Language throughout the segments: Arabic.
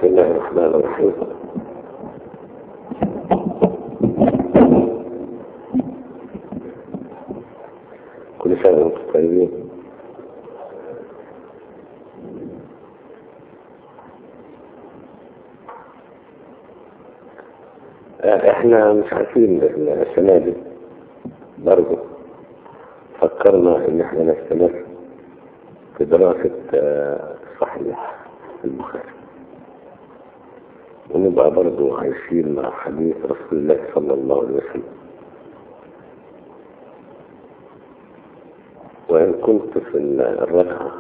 بسم الله الرحمن الرحيم. كل سنة وانتم طيبين. احنا مش عارفين السنة دي برضه فكرنا ان احنا نستمر في دراسة صحيح البخاري، ونبقى برضه عايشين مع حديث رسول الله صلى الله عليه وسلم. وإن كنت في الركعة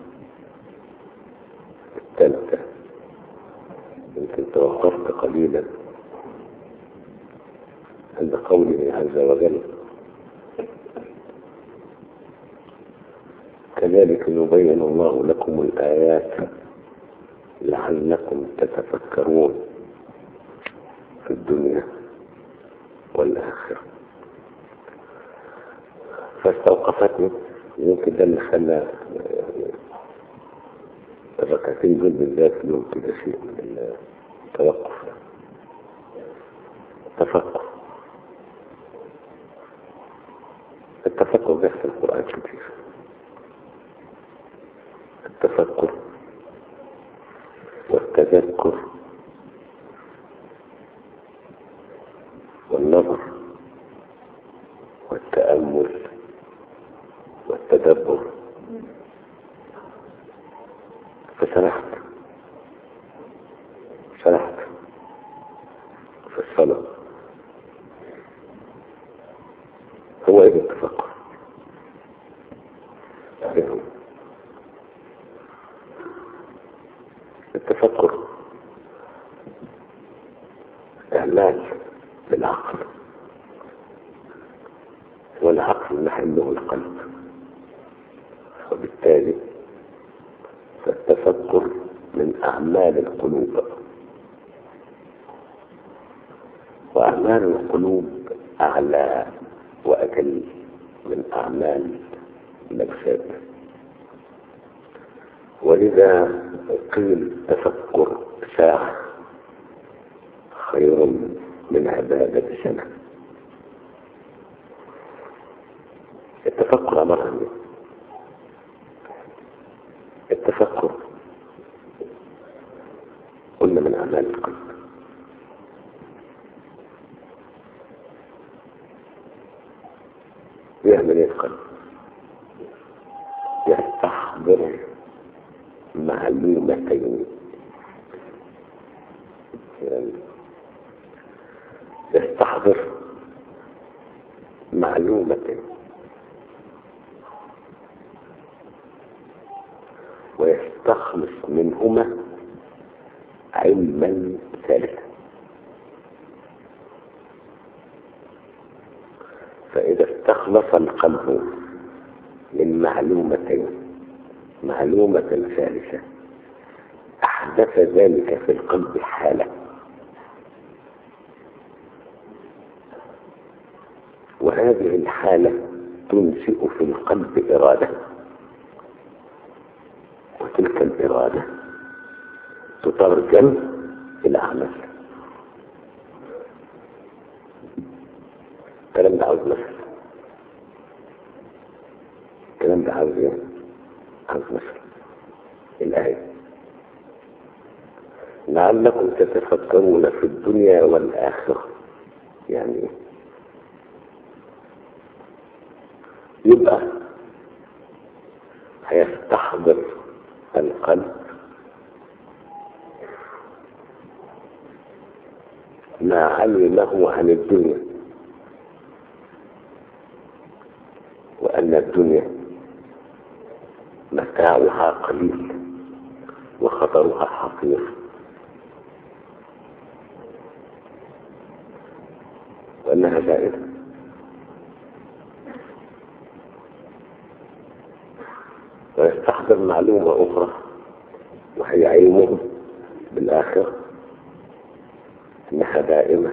الثالثة يمكن توقفت قليلا عند قوله عز وجل: كذلك يبين الله لكم الآيات لعلكم تتفكرون في الدنيا والآخرة. فاستوقفتني، يمكن ده اللي خلى الركعتين دول بالذات لهم كده شيء من التوقف، التفكر ده في القرآن كتير. التفكر والتذكر والنظر والتأمل والتدبر. فسرحت في الصلاة. هو ايه التفكر؟ التفكر إعمال بالعقل، والعقل محله القلب، وبالتالي فالتفكر من أعمال القلوب، وأعمال القلوب أعلى وأجل من أعمال الأجساد. ولذا قيل تفكر ساعة خير من عبادة سنة. التفكر عبارة عن التفكر قلنا من أعمال القلب. يعمل ايه القلب؟ يستحضر معلومتين، يستحضر معلومتين ويستخلص منهما علما ثالثا. فإذا استخلص القلب من معلومتين معلومة ثالثة أحدث ذلك في القلب حالة، وهذه الحالة تنشئ في القلب إرادة، وتلك الإرادة تترجم إلى أعمال. الكلام ده عاوز مثل، الكلام ده عاوز مثل. الآية: لعلكم تتفكرون في الدنيا والآخرة. يعني ايه؟ يبقى هيستحضر القلب ما علمه عن الدنيا، وأن الدنيا متاعها قليل وخطرها حقير، وأنها زائدة. ويستحضر معلومة أخرى وهي علمه بالآخرة، أنها دائمة،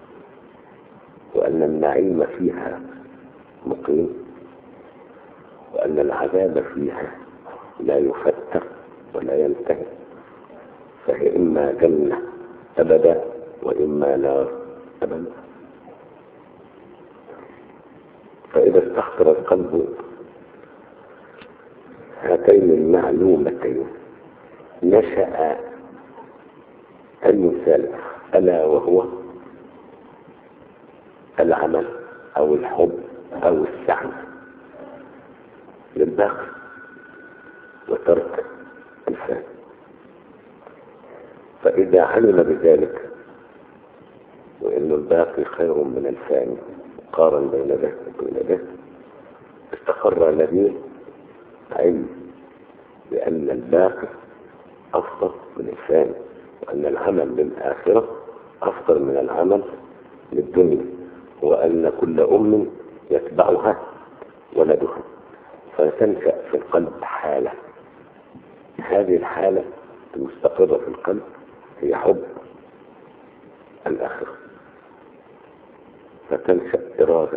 وأن النعيم فيها مقيم، وأن العذاب فيها لا يفتر ولا ينتهي. فهي إما جنة أبدا وإما نار أبدا. فإذا استحضر القلب هاتين المعلومتين نشأ المثال، ألا وهو العمل أو الحب أو السعي للباقي وترك الفاني. فإذا علم بذلك وإن الباقي خير من الفاني قارن بين ده وبين ده، استقر الذي علم بأن الباقي أفضل من الفاني، وأن العمل للآخرة أفضل من العمل للدنيا، وأن كل أم يتبعها ولدها. فتنشأ في القلب حالة، هذه الحالة المستقرة في القلب هي حب الآخرة. فتنشأ إرادة،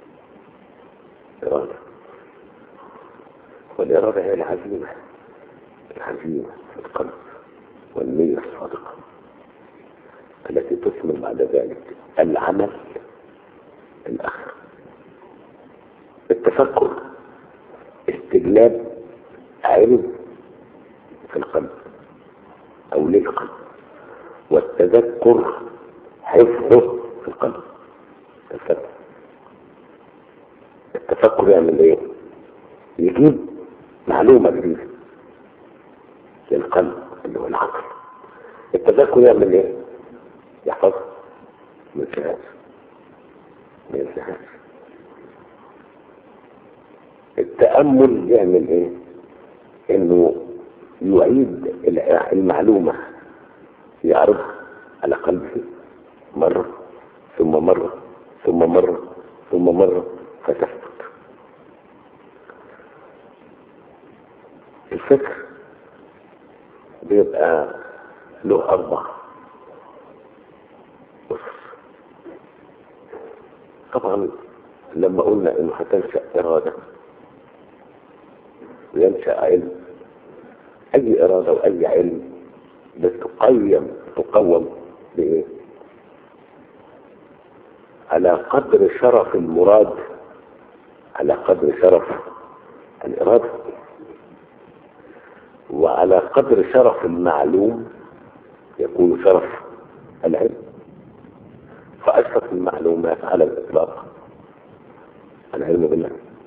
والإرادة هي العزيمة في القلب والنية الصادقة التي تثمر بعد ذلك العمل الآخر. التفكر استجلاب علم في القلب أو للقلب، والتذكر حفظه في القلب. التفكر يعمل ايه؟ يجيب معلومة جديدة للقلب اللي هو العقل. التذكر يعمل ايه؟ يحفظ ما ينساهاش. التأمل يعمل ايه؟ انه يعيد المعلومة، يعرضها على قلبه مرة ثم مرة ثم مرة ثم مرة فتثبت. الفكر بيبقى له 4 أسس. طبعا لما قلنا انه هتنشأ إرادة وينشأ علم، أي إرادة وأي علم تقوم بإيه؟ على قدر شرف المراد، على قدر شرف الإرادة، وعلى قدر شرف المعلوم يكون شرف العلم. فأشرف المعلومات على الإطلاق العلم بالله،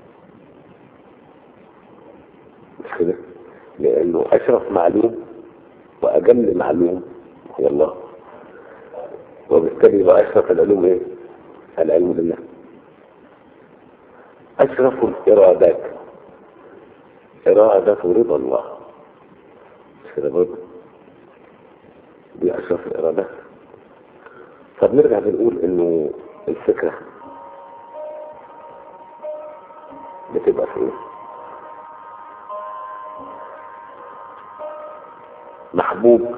مش كده؟ لأنه أشرف معلوم وأجل معلوم هو الله، وبالتالي يبقى أشرف العلوم إيه؟ العلم بالله. أشرف الإرادات إرادة رضا الله، مش كده برضه؟ دي أشرف الإرادات. فبنرجع بنقول إنه الفكرة بتبقى في إيه؟ محبوب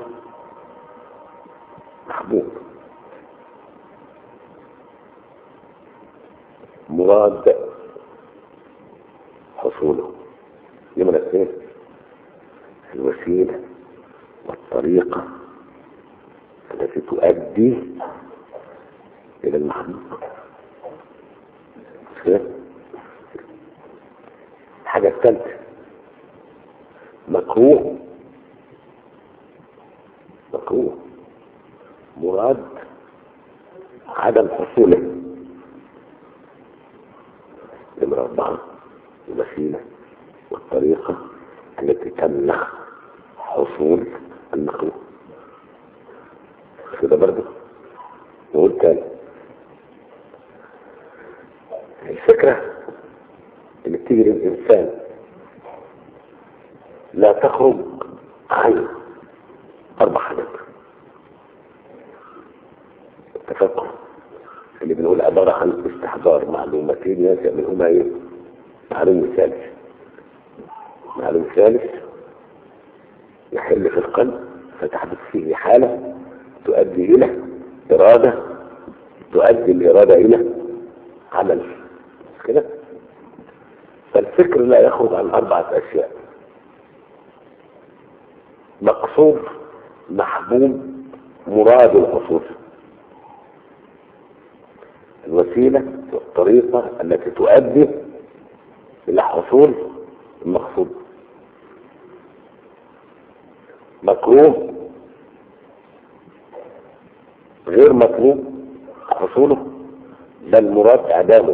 مراد حصوله. نمرة 2 الوسيلة والطريقة التي تؤدي إلى المحبوب. الحاجة الثالثة مكروه مراد عدم حصوله. نمرة 4 الوسيلة والطريقة التي تمنع حصول المكروه. كده برضه نقول تاني، الفكرة اللي بتيجي للإنسان لا تخرج عن 4 حاجات. التفكر اللي بنقول عبارة عن استحضار معلومتين ينشأ منهما ايه؟ معلوم ثالث يحل في القلب فتحدث فيه حالة تؤدي إلى إرادة، تؤدي الإرادة إلى عمل. كده فالفكر لا يخرج عن 4 أشياء: مقصود محبوب مراد الحصول، الوسيلة والطريقة التي تؤدي إلى حصول المقصود. مكروه غير مطلوب حصوله، بل مراد إعدامه.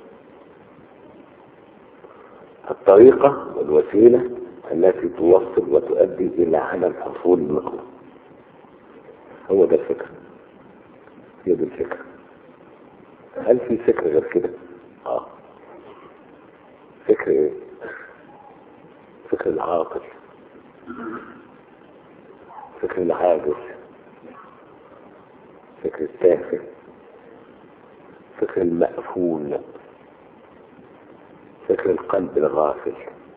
الطريقة والوسيلة التي توصل وتؤدي إلى عدم حصول المكروه، هو ده الفكر، هي دي الفكرة. هل في فكر غير كده؟ فكر ايه؟ فكر العاقل، فكر العاجز، فكر التافه، فكر المأفول، فكر القلب الغافل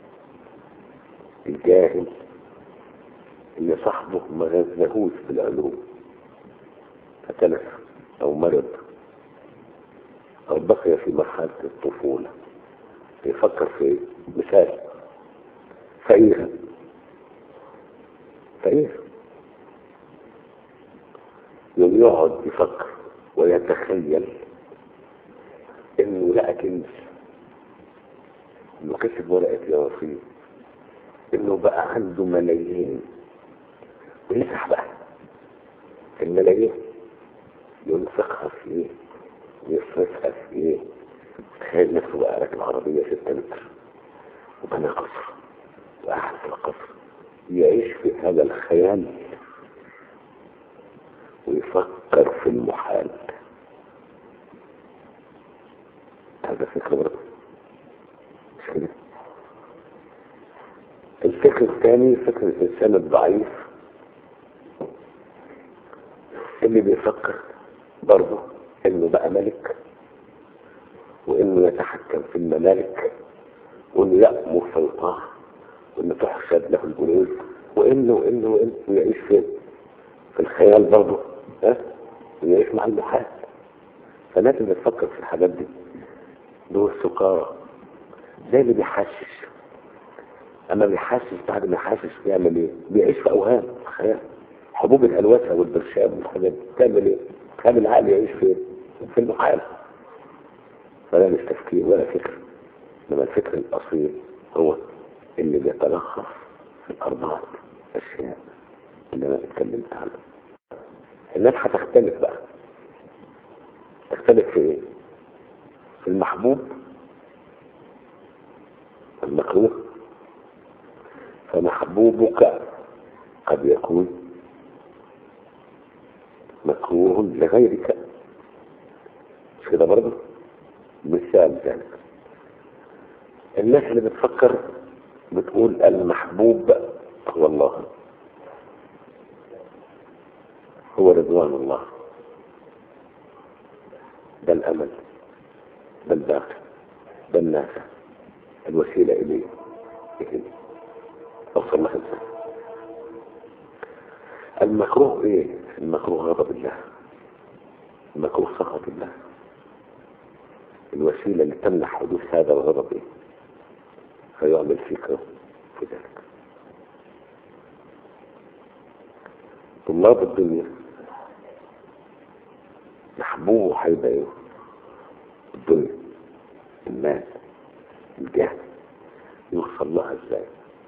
الجاهل اللي صاحبه ما غزهوش بالعلوم فتلف او مرض او بقي في مرحلة الطفولة يفكر في مثال فقير يقعد يفكر ويتخيل انه لقى كنز، انه كسب ورقة يوافيه، انه بقى عنده ملايين، ويسح بقى في الملايين ينفقها في ايه ويصرفها في ايه. تخيل نفسه بقى راكب عربية 6 متر وبنى قصر وقعد في القصر، يعيش في هذا الخيال ويفكر في المحال. هذا فكر برضه مش كده. الفكر الثاني فكر الإنسان الضعيف اللي بيفكر برضه إنه بقى ملك، وإنه يتحكم في الممالك، وإنه يأمر في الطاعة، وإنه تحشد له الجنود، وإنه يعيش في الخيال برضه، ويعيش مع المحال. فلازم يفكر في الحاجات دي. دول السكارى زي اللي بيحشش، اما بيحشش بعد ما يحشش بيعمل ايه؟ بيعيش في اوهام خيال، حبوب الهلوسه والبرشام والحاجات دي بتعمل ايه؟ خلي العقل يعيش في المحال. فلا مش تفكير ولا فكر، انما الفكر الاصيل هو اللي بيتلخص في الاربعه اشياء اللي انا اتكلمت عنها. الناس هتختلف بقى، تختلف في ايه؟ في المحبوب المكروه. فمحبوبك قد يكون مكروه لغيرك، مش كده برضه؟ مثال ذلك الناس اللي بتفكر بتقول المحبوب هو الله، هو رضوان الله، ده الأمل، ده الباقي، ده النافع، الوسيلة إليه أوصل لها إنسان. المكروه إيه؟ المكروه غضب الله، المكروه سخط الله. الوسيلة اللي تمنع حدوث هذا الغضب إيه؟ فيعمل فكره في ذلك. طلاب الدنيا محبوبه هيبقى إيه؟ الدنيا، المال، الجاه، يوصل لها إزاي؟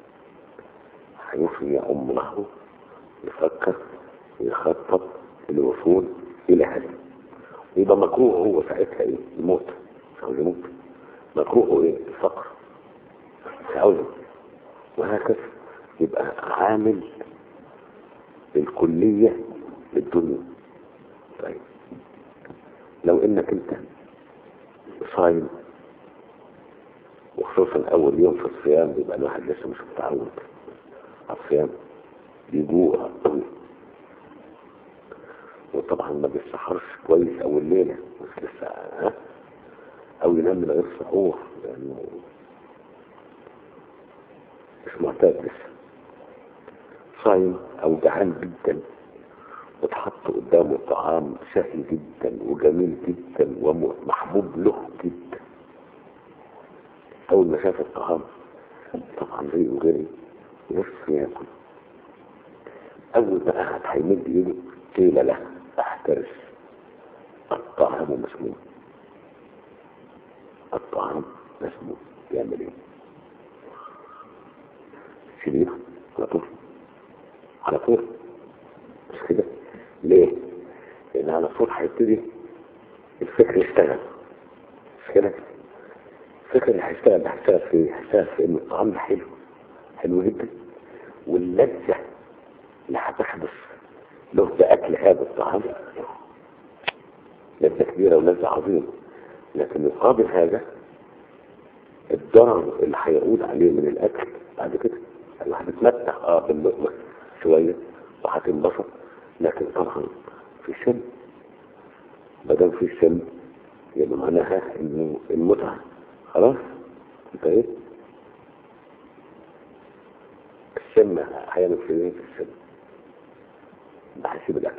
هيوصل يعم له، يفكر ويخطط للوصول إلى هذا. يبقى مكروه هو ساعتها إيه؟ الموت، أو يموت. مكروه إيه؟ الفقر، تعوذ، وهكذا. يبقى عامل الكلية للدنيا. طيب لو إنك أنت صايم، وخصوصا أول يوم في الصيام يبقى الواحد لسه مش متعود على الصيام، بيجوع قوي، وطبعا ما بيسحرش كويس أول ليلة، مش لسه أو ينام من غير سحور لأنه مش معتاد لسه. صايم أو جعان جدا، وتحط قدامه طعام شهي جدا وجميل جدا ومحبوب له جدا. أول ما شاف الطعام طبعا زي وغيري نفسه ياكل. أول ما قعد هيمد إيده قيل له احترس، الطعام مسموم. الطعام مسموم. يعمل إيه؟ شيله على طول، على طول. مش كده؟ ليه؟ لأن على طول هيبتدي الفكر يشتغل. مش كده؟ الفكر اللي هيشتغل في إيه؟ هيشتغل في إن الطعام ده حلو، حلو جدا، واللذة اللي هتحدث له بأكل هذا الطعام لذة كبيرة ولذة عظيمة. لكن يقابل هذا الضرر اللي هيعود عليه من الأكل بعد كده. اللي هتتمتع باللقمة شوية وهتنبسط، لكن طبعا في سن. مادام في سن يبقى معناها انه المتعة خلاص انتهيت. السن هيعمل في ايه؟ في السن ده هيسيب الاكل.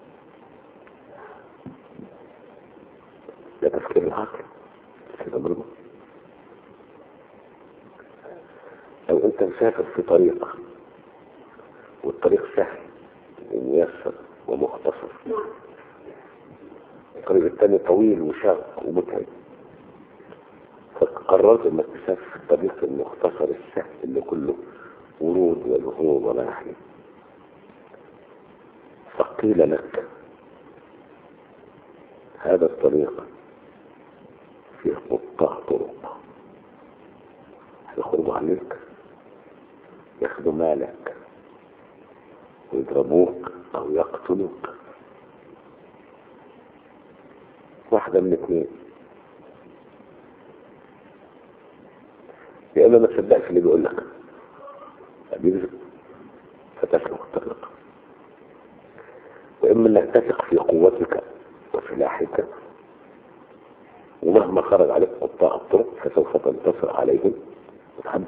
ده تفكير العقل كده برضه. لو انت مسافر في طريق والطريق سهل وميسر ومختصر، الطريق الثاني طويل وشاق ومتعب، فقررت انك تسافر في الطريق المختصر السهل اللي كله ورود والهروب وراحل، فقيل لك هذا الطريق فيه قطاع طرق يخرجوا عليك، ياخدوا مالك ويضربوك او يقتلوك. واحدة من اثنين، يا اما ما تصدقش اللي بيقول لك بيكذب فتسلك الطريق، واما انك تثق في قوتك وسلاحك، ومهما خرج عليك قطاع الطرق فسوف تنتصر عليهم وتحدث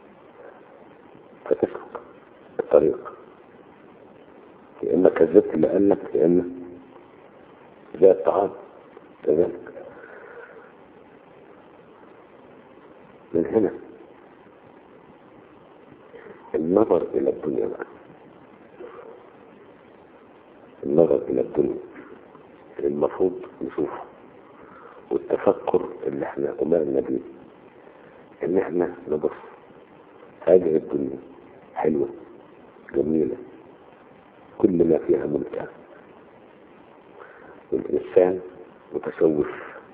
فتسلك الطريق. يا اما كذبت اللي قال لك، يا اما زي الطعام كذلك. من هنا النظر الى الدنيا بقى، النظر الى الدنيا المفروض نشوفه، والتفكر اللي احنا امرنا بيه ان احنا نبص هذه الدنيا حلوة جميلة كل ما فيها ممتع، والإنسان متشوق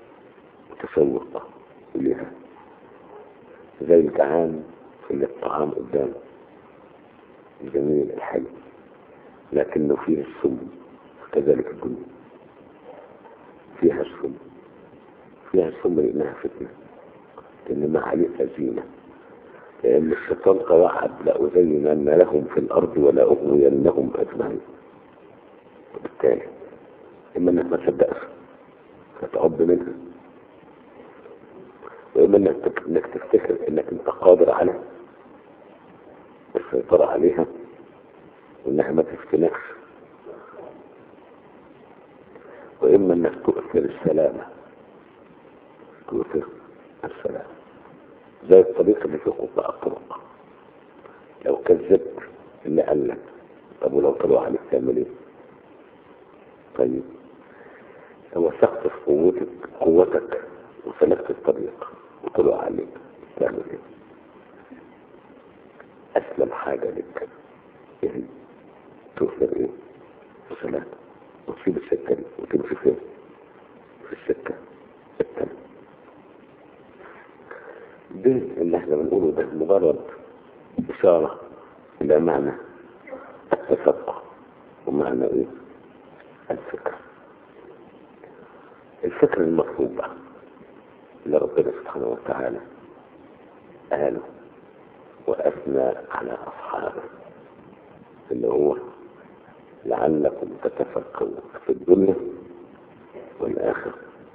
إليها زي الجعان اللي الطعام قدامه الجميل الحلو، لكنه فيه السم. كذلك الدنيا فيها السم، فيها السم لأنها فتنة، لأن ما عليها زينة، لأن الشيطان توعد لأزينن لهم في الأرض ولأغوينهم أجمعين. وبالتالي إما إنك ما تصدقش فتعب منها، وإما إنك تفتكر إنك أنت قادر على السيطرة عليها وإنها ما تفتنكش، وإما إنك تؤثر السلامة، تؤثر السلامة زي الطريق اللي في قطاع الطرق. لو كذبت اللي قال لك، طب ولو طلعوا عليك تعمل ايه؟ طيب لو وثقت في قوتك وسلكت الطريق وطلعوا عليك تعمل ايه؟ اسلم حاجة لك يعني تؤثر ايه؟ السلام، وتسيب السكة دي وتمشي فين؟ في السكة التانية. ده اللي احنا بنقوله ده مجرد إشارة إلى معنى التفقه ومعنى إيه؟ الفكر. الفكر المطلوب بقى اللي ربنا سبحانه وتعالى قاله وأثنى على أصحابه، اللي هو لعلكم تتفكرون في الدنيا والآخرة،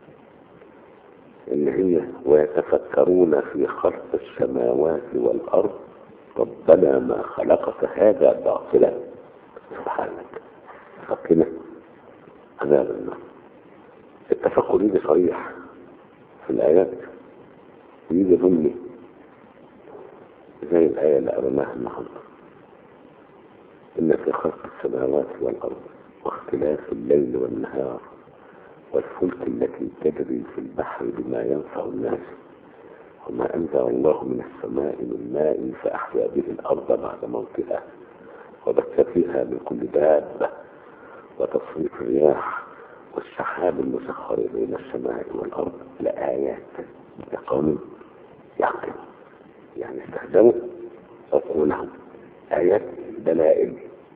اللي هي ويتفكرون في خلق السماوات والأرض ربنا ما خلقت هذا باطلا سبحانك فقنا عذاب النار. التفكر يجي صريح في الآيات ويجي ظلمي زي الآية اللي قرناها النهارده. إن في خلق السماوات والأرض واختلاف الليل والنهار والفلك التي تجري في البحر بما ينفع الناس وما أنزل الله من السماء من ماء فأحيا به الأرض بعد موتها وبث فيها من كل دابة وتصريف الرياح والسحاب المسخر بين السماء والأرض لآيات لقوم يعقل يعني استخدموا عقولهم آيات دلائل.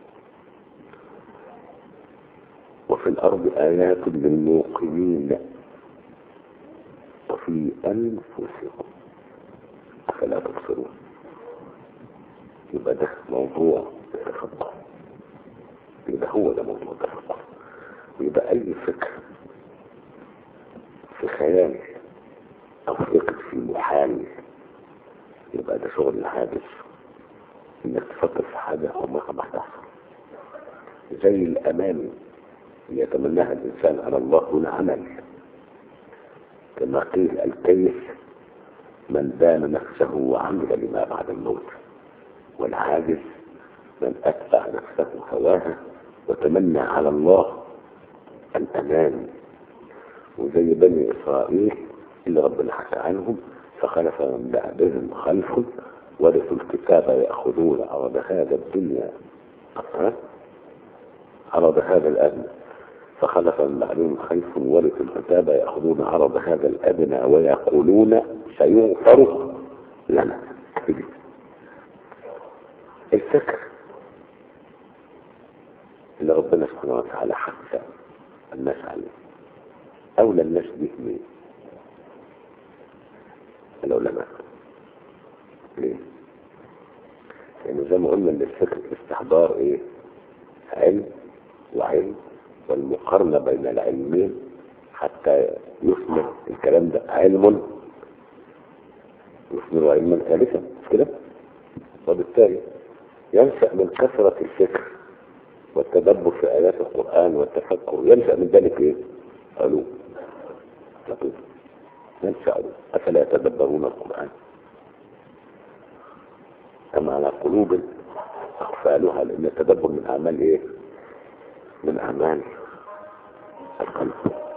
وفي الأرض آيات للموقنين وفي أنفسكم أفلا تبصرون. يبقى ده موضوع التفكر، يبقى هو ده موضوع التفكر. يبقى أي فكر في خيال أو فكر في محال يبقى ده شغل الحادث، إنك تفكر في حاجة عمرها ما هتحصل. زي الأمان اللي يتمناها الإنسان على الله هنا عمل، كما قيل الكيس من دان نفسه وعمل لما بعد الموت، والعاجز من أتبع نفسه هواها وتمنى على الله الأمان. وزي بني إسرائيل اللي ربنا حكى عنهم فخلف من بعدهم خلف ورثوا الكتاب يأخذون عرض هذا الدنيا عرض هذا الأدنى فخلف من بعدهم خلف ورثوا الكتاب يأخذون عرض هذا الأدنى ويقولون سيغفر لنا. الفكر اللي ربنا سبحانه وتعالى حث الناس عليه أولى الناس به مين؟ العلماء. ليه؟ يعني زي ما قلنا ان الفكر الاستحضار ايه؟ علم وعلم، والمقارنة بين العلمين حتى يثمر الكلام ده علم يثمر علما ثالثا، مش كده؟ وبالتالي ينشأ من كثرة الفكر والتدبر في آيات القرآن والتفكر ينشأ من ذلك ايه؟ علوم. ينشأ علوم. أفلا يتدبرون القرآن أم على قلوب أقفالها؟ لأن التدبر من أعمال ايه؟ من أعمال القلب.